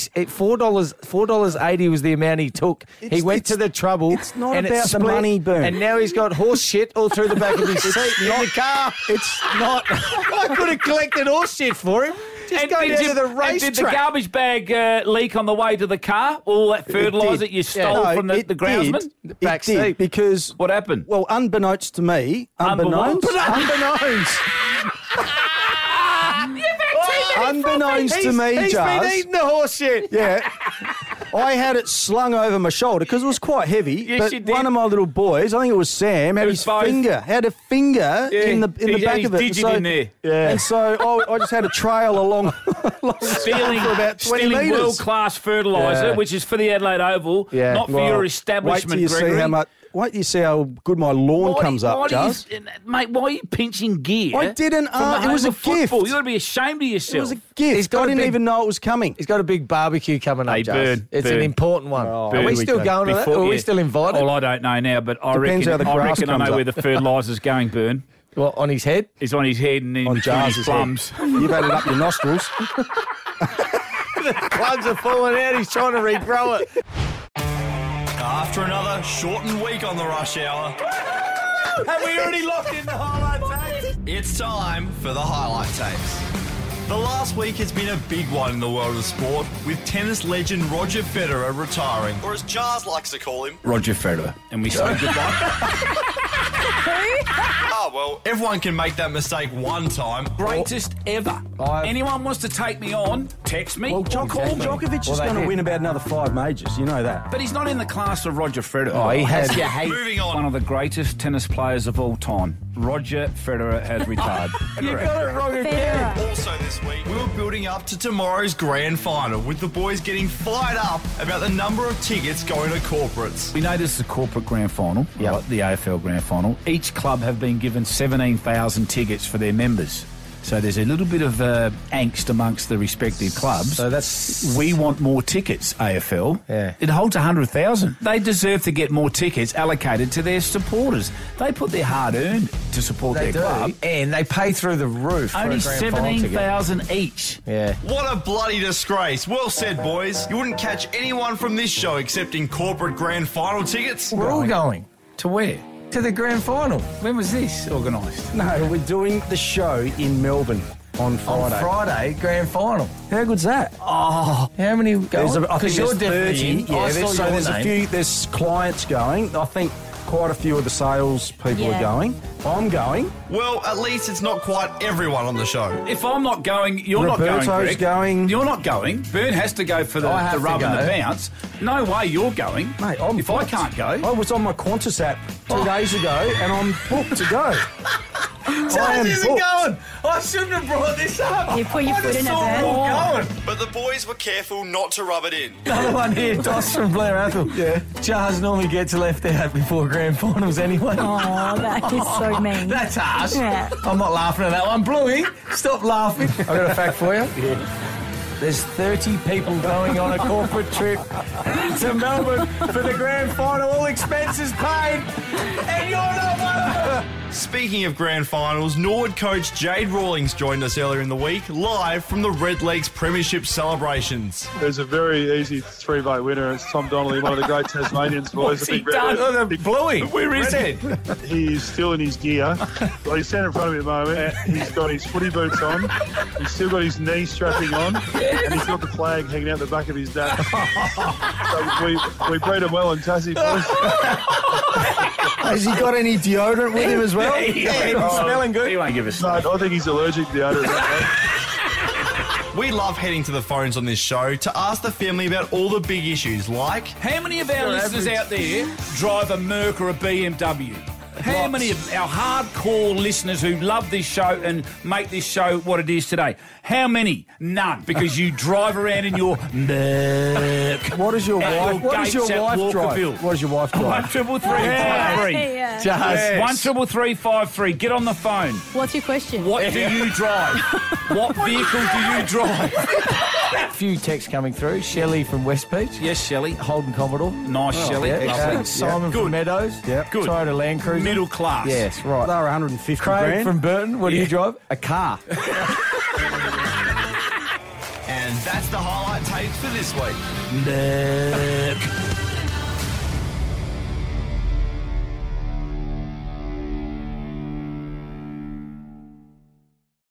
$4.80 was the amount he took. He went to the trouble. It's not and it about the split, money, Boone. And now he's got horse shit all through the back of his seat in the car. It's not. I could have collected horse shit for him. Just go down to the and racetrack. did the garbage bag leak on the way to the car? All that fertiliser you stole No, from the it groundsman? did. Back It did seat. because What happened? well, unbeknownst to me, unbeknownst. Unbeknownst to me, He's Jars. been eating the horse shit. Yeah. I had it slung over my shoulder because it was quite heavy. Yes, but you did. one of my little boys, I think it was Sam, had was his both. finger, had a finger in the He had back his of it. digit in there. And so I just had a trail along Stealing, for about 20 stealing metres. world-class fertiliser, Yeah. which is for the Adelaide Oval, Yeah. not for Well, your Wait establishment, till you see Gregory. how much. Wait till you see how good my lawn comes up, Jazz. Mate, why are you pinching gear? I didn't. from the It home was a of football? gift. You got to be ashamed of yourself. It was a gift. He's got I a didn't big- even know it was coming. He's got a big barbecue coming up, Hey, Jazz. Bird, It's Bird. an important one. Oh, Are here we we still go. going to that? Or are we still invited? Well, I don't know now, but I Depends reckon, how the grass I comes know where up. the fertiliser's going, Burn. What, on his head? It's on his head and in On between his Jars's plums. head. You've had it up your nostrils. Plugs are falling out. He's trying to regrow it. After another shortened week on the rush hour. Have we already locked in the highlight tapes? It's time for the highlight tapes. The last week has been a big one in the world of sport, with tennis legend Roger Federer retiring, or as Jars likes to call him, Roger Federer. And we say goodbye. oh, well, everyone can make that mistake one time. Greatest ever. Anyone wants to take me on, text me or call me. Djokovic is going to win about another 5 majors. You know that. But he's not in the class of Roger Federer. Oh, he has. Moving on. One of the greatest tennis players of all time. Roger Federer has retired. You got it wrong again. Also this week, we were building up to tomorrow's grand final, with the boys getting fired up about the number of tickets going to corporates. We know this is a corporate grand final, right? The AFL grand final. Each club have been given 17,000 tickets for their members. So there's a little bit of angst amongst the respective clubs. So that's... We want more tickets, AFL. Yeah. It holds 100,000. They deserve to get more tickets allocated to their supporters. They put their hard-earned to support their club. And they pay through the roof. Only for a grand final ticket. 17,000 each. Yeah. What a bloody disgrace. Well said, boys. You wouldn't catch anyone from this show accepting corporate grand final tickets. We're all going. To where? To the grand final. When was this organised? No, we're doing the show in Melbourne on Friday. On Friday, grand final. How good's that? Oh, how many going? I think you're there's 30. definitely in. Yeah, I saw so your there's name. a few. There's clients going. I think quite a few of the sales people are going. I'm going. Well, at least it's not quite everyone on the show. If I'm not going, you're Roberto's not going, Greg. going. You're not going. Bern has to go for the I have to rub and go. the bounce. No way you're going. Mate, if I can't go... I was on my Qantas app 2 days ago and I'm booked to go. I am isn't booked. going. I shouldn't have brought this up. You put your foot in it, We're all Bern. going. But the boys were careful not to rub it in. Another one here, Doss from Blair Athol. Yeah. Jars normally gets left out before grand finals anyway. Oh, that is so mean. That's harsh. Yeah. I'm not laughing at that one. Bluey, stop laughing. I've got a fact for you. There's 30 people going on a corporate trip to Melbourne for the grand final, all expenses paid, and you're not one of them. Speaking of grand finals, Norwood coach Jade Rawlings joined us earlier in the week, live from the Red Leagues Premiership celebrations. There's a very easy 3-vote winner. It's Tom Donnelly, one of the great Tasmanians boys. What's he done? Oh, the Bluey. Where is he? He's still in his gear. Well, he's standing in front of me at the moment. He's got his footy boots on. He's still got his knee strapping on. And he's got the flag hanging out the back of his dad. So we bred him well in Tassie, boys. Has he got any deodorant with him as well? He's smelling good. He won't give us. No, I think he's allergic to deodorant. We love heading to the phones on this show to ask the family about all the big issues like... How many of our listeners out there drive a Merc or a BMW? How many of our hardcore listeners who love this show and make this show what it is today? How many? None, because you drive around in your Merc. What does your wife? What does your wife drive? What does your wife drive? 13353. Yeah. Yes. 13353. Get on the phone. What's your question? What do you drive? What vehicle do you drive? A few texts coming through. Shelley from West Beach. Yes, Shelley. Holden Commodore. Nice, Shelley. Yeah, Lovely. Simon from Meadows. Yep. Good. Toyota Land Cruiser. Middle class. Yes, right. They're 150 Craig grand. from Burton. What do you drive? A car. And that's the highlight tapes for this week. Merc.